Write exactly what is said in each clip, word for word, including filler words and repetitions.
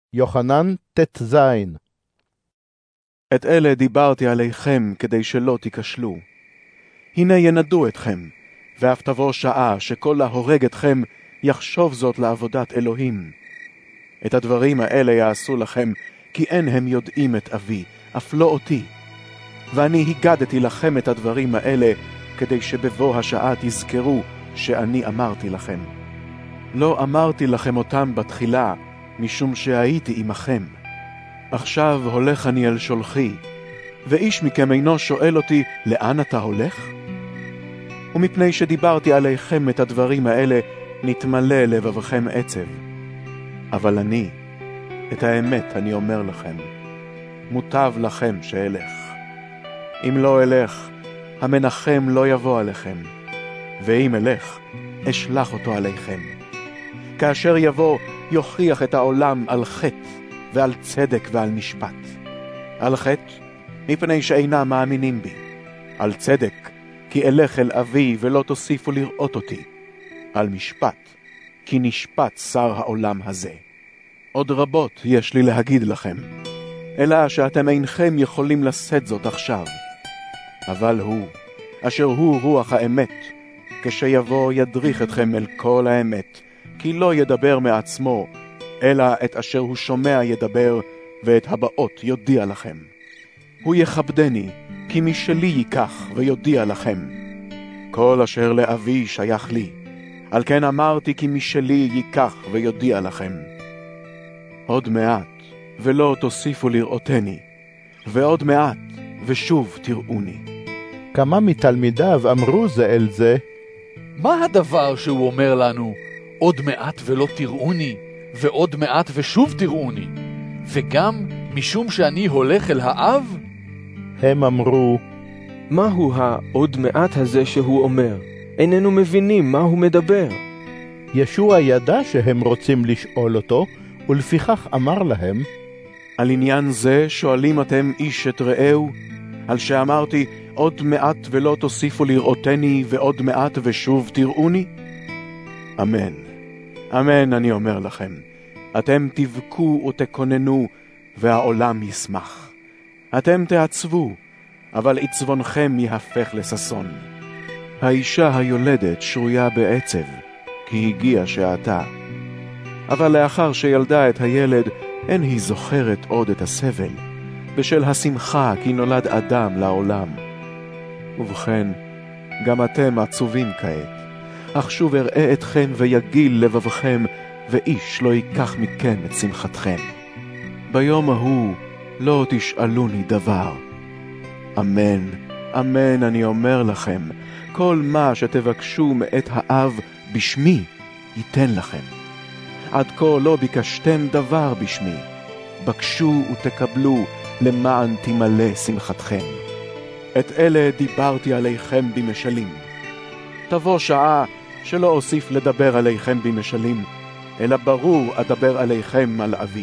יוחנן תז. את אלה דיברתי עליכם כדי שלא תיכשלו. הנה ינדו אתכם, ואף תבוא שעה שכל ההורג אתכם יחשוב זאת לעבודת אלוהים. את הדברים האלה יעשו לכם, כי אין הם יודעים את אבי, אף לא אותי. ואני הגדתי לכם את הדברים האלה, כדי שבבוא השעה תזכרו שאני אמרתי לכם. לא אמרתי לכם אותם בתחילה, משום שהייתי עמכם. עכשיו הולך אני אל שולחי, ואיש מכם אינו שואל אותי, לאן אתה הולך? ומפני שדיברתי עליכם את הדברים האלה, נתמלא לבבכם עצב. אבל אני, את האמת אני אומר לכם, מוטב לכם שאלך. אם לא אלך, המנחם לא יבוא עליכם, ואם אלך, אשלח אותו עליכם. כאשר יבוא, יוכיח את העולם על חטא, ועל צדק ועל משפט. על חטא, מפני שאינם מאמינים בי. על צדק, כי אלך אל אבי ולא תוסיפו לראות אותי. על משפט, כי נשפט שר העולם הזה. עוד רבות יש לי להגיד לכם, אלא שאתם אינכם יכולים לשאת זאת עכשיו. אבל הוא, אשר הוא רוח האמת, כשיבוא ידריך אתכם אל כל האמת, כי לא ידבר מעצמו, אלא את אשר הוא שומע ידבר, ואת הבאות יודיע לכם. הוא יכבדני, כי משלי ייקח ויודיע לכם. כל אשר לאבי שייך לי, על כן אמרתי כי משלי ייקח ויודיע לכם. עוד מעט, ולא תוסיפו לראותני, ועוד מעט, ושוב תראוני. כמה מתלמידיו אמרו זה אל זה, מה הדבר שהוא אומר לנו, עוד מעט ולא תראוני, ועוד מעט ושוב תראוני, וגם משום שאני הולך אל האב? הם אמרו, מהו העוד מעט הזה שהוא אומר? איננו מבינים מה הוא מדבר. ישוע ידע שהם רוצים לשאול אותו, ולפיכך אמר להם, על עניין זה שואלים אתם איש את רעהו, על שאמרתי עוד מעט ולא תוסיפו לראותני, ועוד מעט ושוב תראוני? אמן, אמן אני אומר לכם, אתם תבכו ותקוננו, והעולם ישמח. אתם תעצבו, אבל עצבונכם יהפך לששון. האישה היולדת שרויה בעצב, כי הגיע שעתה. אבל לאחר שילדה את הילד, אין היא זוכרת עוד את הסבל, בשל השמחה כי נולד אדם לעולם. ובכן, גם אתם עצובים כעת, אך שוב אראה אתכם ויגיל לבבכם, ואיש לא ייקח מכם את שמחתכם. ביום ההוא לא תשאלוני דבר. אמן, אמן אני אומר לכם, כל מה שתבקשו מאת האב בשמי, ייתן לכם. עד כה לא ביקשתם דבר בשמי, בקשו ותקבלו, למען תמלא שמחתכם. את אלה דיברתי עליכם במשלים. תבוא שעה שלא אוסיף לדבר עליכם במשלים, אלא ברור אדבר עליכם על אבי.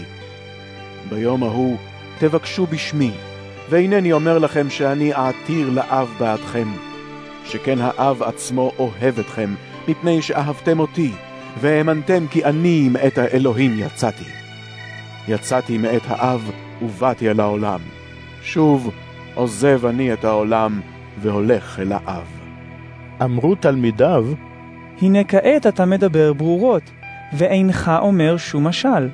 ביום ההוא תבקשו בשמי, ואינני אומר לכם שאני אעתיר לאב בעדכם, שכן האב עצמו אוהב אתכם, מפני שאהבתם אותי, והאמנתם כי אני מאת האלוהים יצאתי. יצאתי מאת האב ובאתי אל העולם. שוב עוזב אני את העולם והולך אל האב. אמרו תלמידיו, הנה כעת אתה מדבר ברורות, ואינך אומר שום משל.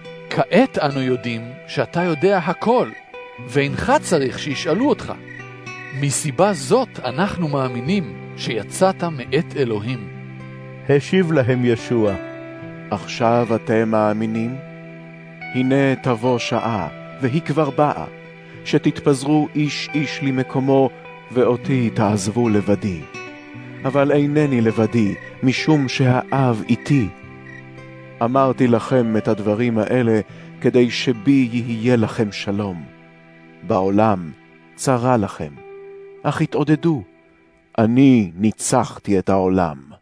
כעת אנו יודעים שאתה יודע הכל, ואינך צריך שישאלו אותך. מסיבה זאת אנחנו מאמינים שיצאת מאת אלוהים. השיב להם ישוע, עכשיו אתם מאמינים? הנה תבוא שעה, והיא כבר באה, שתתפזרו איש איש למקומו, ואותי תעזבו לבדי. אבל אינני לבדי, משום שהאב איתי. אמרתי לכם את הדברים האלה, כדי שבי יהיה לכם שלום. בעולם צרה לכם, אך התעודדו, אני ניצחתי את העולם.